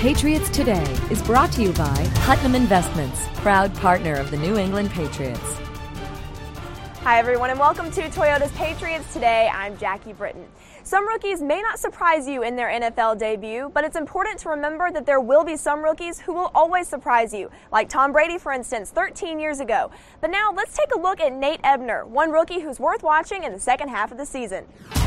Patriots Today is brought to you by Putnam Investments, proud partner of the New England Patriots. Hi everyone and welcome to Toyota's Patriots Today. I'm Jackie Britton. Some rookies may not surprise you in their NFL debut, but it's important to remember that there will be some rookies who will always surprise you, like Tom Brady, for instance, 13 years ago. But now let's take a look at Nate Ebner, one rookie who's worth watching in the second half of the season.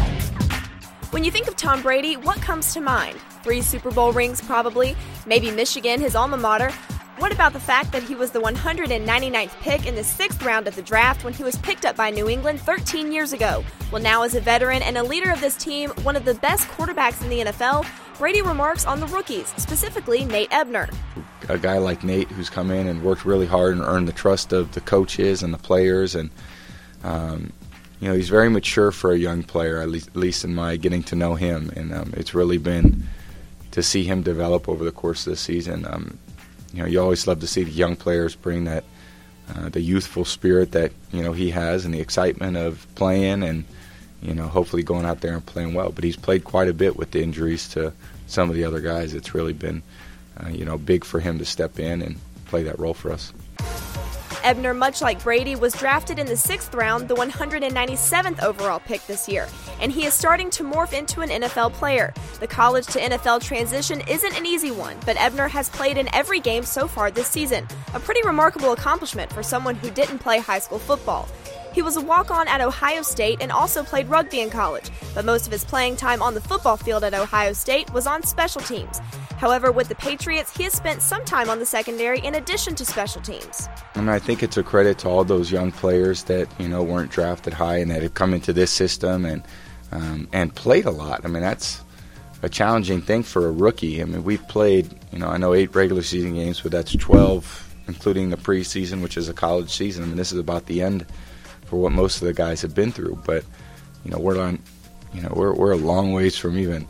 When you think of Tom Brady, what comes to mind? 3 Super Bowl rings probably, maybe Michigan, his alma mater. What about the fact that he was the 199th pick in the 6th round of the draft when he was picked up by New England 13 years ago? Well, now as a veteran and a leader of this team, one of the best quarterbacks in the NFL, Brady remarks on the rookies, specifically Nate Ebner. A guy like Nate who's come in and worked really hard and earned the trust of the coaches and the players, and he's very mature for a young player, at least in my getting to know him, and it's really been to see him develop over the course of the season. You always love to see the young players bring that, the youthful spirit that, he has, and the excitement of playing and, hopefully going out there and playing well. But he's played quite a bit with the injuries to some of the other guys. It's really been, big for him to step in and play that role for us. Ebner, much like Brady, was drafted in the 6th round, the 197th overall pick this year, and he is starting to morph into an NFL player. The college to NFL transition isn't an easy one, but Ebner has played in every game so far this season, a pretty remarkable accomplishment for someone who didn't play high school football. He was a walk-on at Ohio State and also played rugby in college, but most of his playing time on the football field at Ohio State was on special teams. However, with the Patriots, he has spent some time on the secondary in addition to special teams. And I think it's a credit to all those young players that, weren't drafted high and that have come into this system and played a lot. I mean, that's a challenging thing for a rookie. I mean, we've played, I know 8 regular season games, but that's 12, including the preseason, which is a college season. I mean, this is about the end for what most of the guys have been through. But, we're a long ways from even,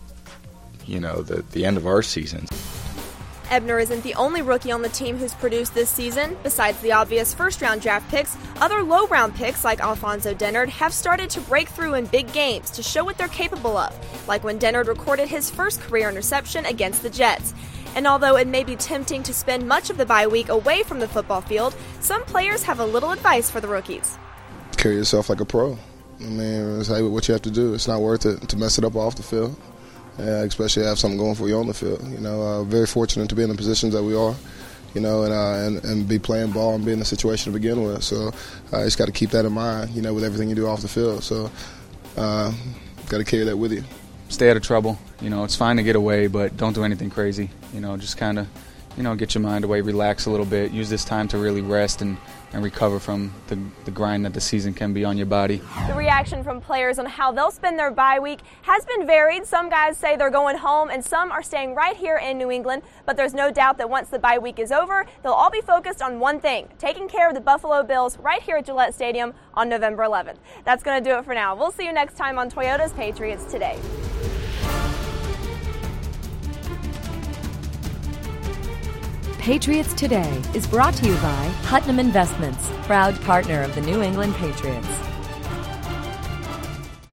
the end of our season. Ebner isn't the only rookie on the team who's produced this season. Besides the obvious first-round draft picks, other low-round picks like Alfonso Dennard have started to break through in big games to show what they're capable of, like when Dennard recorded his first career interception against the Jets. And although it may be tempting to spend much of the bye week away from the football field, some players have a little advice for the rookies. Carry yourself like a pro. I mean, it's what you have to do. It's not worth it to mess it up off the field. Especially have something going for you on the field. Very fortunate to be in the positions that we are, and be playing ball and be in the situation to begin with. So you just got to keep that in mind, with everything you do off the field. So got to carry that with you. Stay out of trouble. It's fine to get away, but don't do anything crazy. Just kind of, get your mind away, relax a little bit. Use this time to really rest and recover from the grind that the season can be on your body. The reaction from players on how they'll spend their bye week has been varied. Some guys say they're going home and some are staying right here in New England, but there's no doubt that once the bye week is over, they'll all be focused on one thing, taking care of the Buffalo Bills right here at Gillette Stadium on November 11th. That's going to do it for now. We'll see you next time on Toyota's Patriots Today. Patriots Today is brought to you by Putnam Investments, proud partner of the New England Patriots.